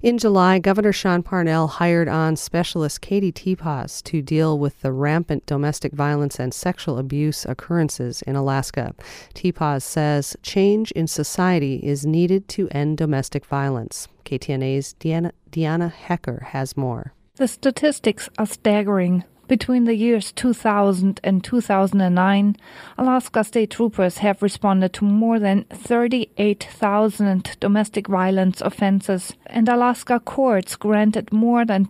In July, Governor Sean Parnell hired on specialist Katie Tepas to deal with the rampant domestic violence and sexual abuse occurrences in Alaska. Tepas says change in society is needed to end domestic violence. KTNA's Deanna Hecker has more. The statistics are staggering. Between the years 2000 and 2009, Alaska State Troopers have responded to more than 38,000 domestic violence offenses, and Alaska courts granted more than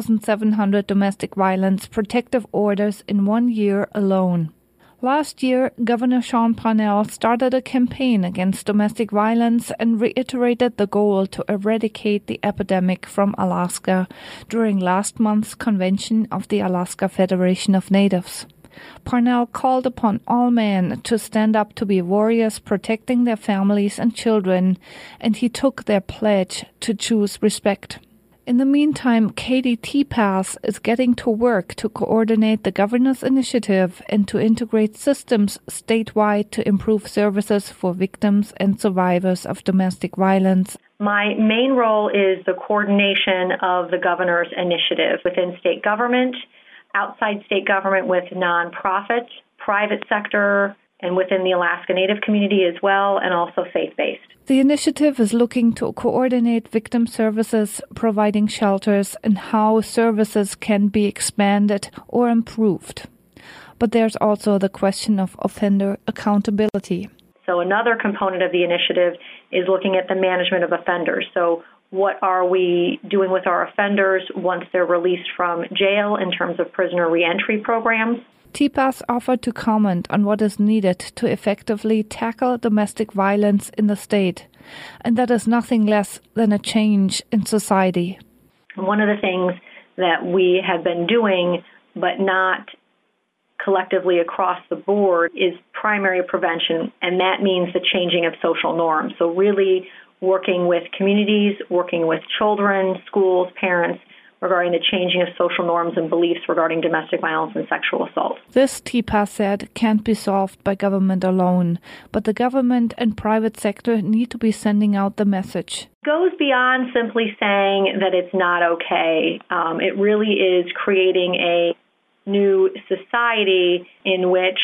2,700 domestic violence protective orders in 1 year alone. Last year, Governor Sean Parnell started a campaign against domestic violence and reiterated the goal to eradicate the epidemic from Alaska during last month's convention of the Alaska Federation of Natives. Parnell called upon all men to stand up to be warriors protecting their families and children, and he took their pledge to choose respect. In the meantime, Katie Tepas is getting to work to coordinate the governor's initiative and to integrate systems statewide to improve services for victims and survivors of domestic violence. My main role is the coordination of the governor's initiative within state government, outside state government with nonprofit, private sector, and within the Alaska Native community as well, and also faith-based. The initiative is looking to coordinate victim services, providing shelters, and how services can be expanded or improved. But there's also the question of offender accountability. So another component of the initiative is looking at the management of offenders. So what are we doing with our offenders once they're released from jail in terms of prisoner reentry programs? Tepas offered to comment on what is needed to effectively tackle domestic violence in the state, and that is nothing less than a change in society. One of the things that we have been doing, but not collectively across the board, is primary prevention, and that means the changing of social norms. So really working with communities, working with children, schools, parents, regarding the changing of social norms and beliefs regarding domestic violence and sexual assault. This, Tepas said, can't be solved by government alone, but the government and private sector need to be sending out the message. It goes beyond simply saying that it's not okay. It really is creating a new society in which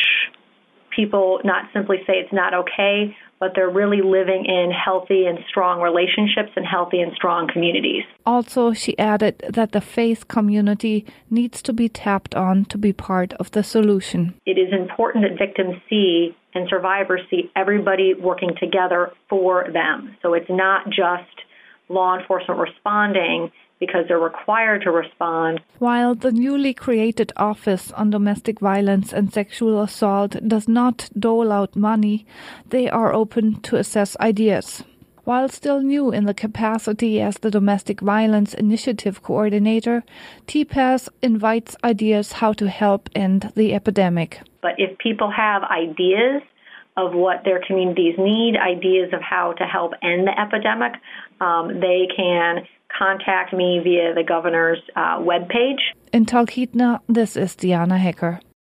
people not simply say it's not okay, but they're really living in healthy and strong relationships and healthy and strong communities. Also, she added that the faith community needs to be tapped on to be part of the solution. It is important that victims see and survivors see everybody working together for them. So it's not just law enforcement responding because they're required to respond. While the newly created Office on Domestic Violence and Sexual Assault does not dole out money, they are open to assess ideas. While still new in the capacity as the Domestic Violence Initiative Coordinator, Tepas invites ideas how to help end the epidemic. But if people have ideas of what their communities need, ideas of how to help end the epidemic, they can contact me via the governor's webpage. In Talkeetna, this is Deanna Hecker.